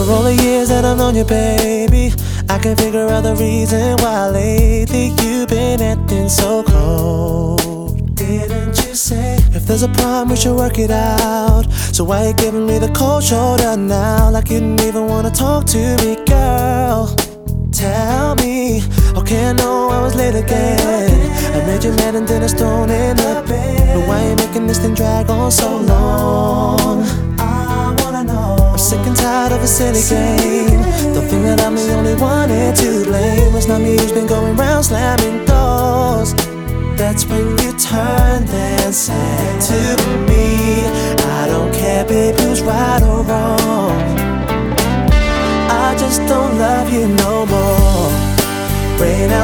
all the years that I've known you, baby, I can't figure out the reason why lately you've been acting so cold. Didn't you say if there's a problem we should work it out? So why you giving me the cold shoulder now, like you didn't even wanna talk to me, girl? Tell me, okay, I know I was late again. I made you mad and then I thrown in the bed. But why you making this thing drag on so long? I wanna know. I'm sick and tired of a silly game. Don't think that I'm the only one here to blame. It's not me who's been going round slamming doors. That's when you turned and said to me, I don't care, babe, who's right or wrong. I just don't love you no more. Rain out